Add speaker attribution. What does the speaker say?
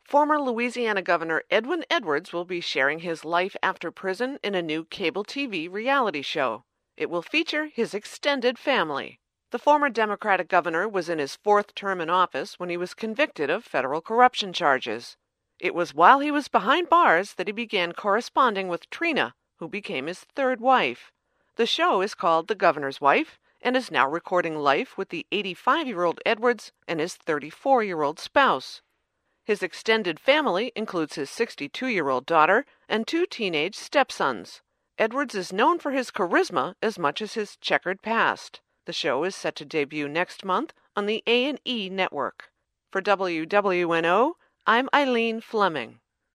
Speaker 1: Former Louisiana Governor Edwin Edwards will be sharing his life after prison in a new cable TV reality show. It will feature his extended family. The former Democratic governor was in his fourth term in office when he was convicted of federal corruption charges. It was while he was behind bars that he began corresponding with Trina, who became his third wife. The show is called The Governor's Wife and is now recording life with the 85-year-old Edwards and his 34-year-old spouse. His extended family includes his 62-year-old daughter and two teenage stepsons. Edwards is known for his charisma as much as his checkered past. The show is set to debut next month on the A&E network. For WWNO, I'm Eileen Fleming.